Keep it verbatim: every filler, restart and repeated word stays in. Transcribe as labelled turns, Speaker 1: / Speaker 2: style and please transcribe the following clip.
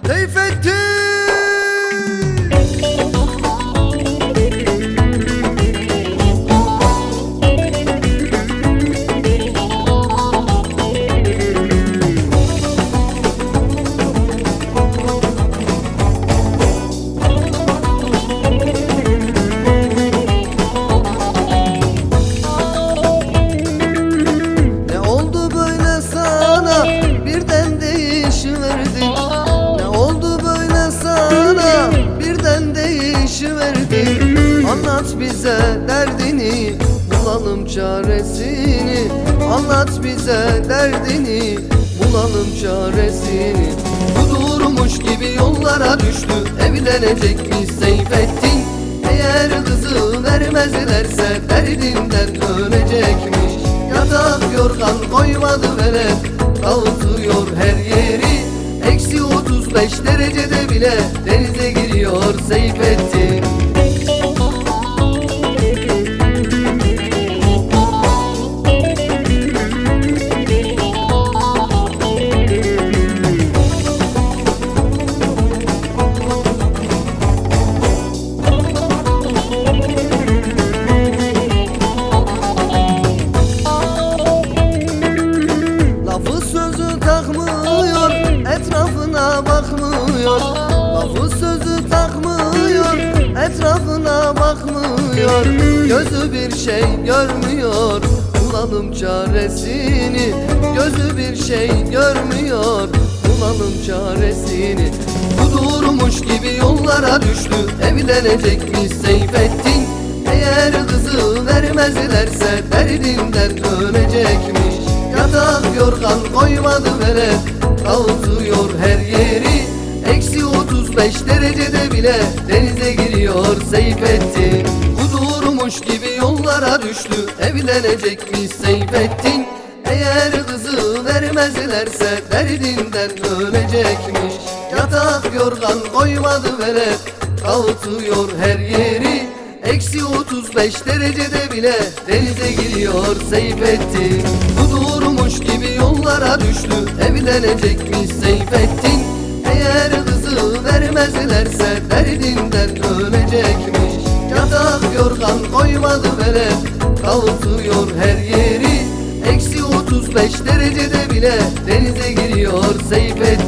Speaker 1: Seyfettin.
Speaker 2: Anlat bize derdini, bulalım çaresini. Anlat bize derdini, bulalım çaresini. Kudurmuş gibi yollara düştü, evlenecekmiş Seyfettin. Eğer kızı vermezlerse derdinden ölecekmiş. Yatak yorgan koymadı veren, dağıtıyor her yeri. Eksi otuz beş derecede bile denize giriyor Seyfettin. Etrafına bakmıyor, lafı sözü takmıyor, etrafına bakmıyor. Gözü bir şey görmüyor, bulalım çaresini. Gözü bir şey görmüyor, bulalım çaresini. Kudurmuş gibi yollara düştü, evlenecekmiş Seyfettin. Eğer kızı vermezlerse derdinden ölecekmiş. Yatak yorgan koymadı veren, dağıtıyor her yeri. Eksi otuz beş derecede bile denize giriyor Seyfettin. Kudurmuş gibi yollara düştü, evlenecekmiş Seyfettin. Eğer kızı vermezlerse derdinden ölecekmiş. Yatak yorgan koymadı veren, dağıtıyor her yeri. Eksi otuz beş derecede bile denize giriyor Seyfettin. Kudurmuş gibi yollara düştü, evlenecekmiş Seyfettin. Eğer kızı vermezlerse derdinden ölecekmiş. Yatak yorgan koymadı veren, dağıtıyor her yeri. Eksi otuz beş derecede bile denize giriyor Seyfettin.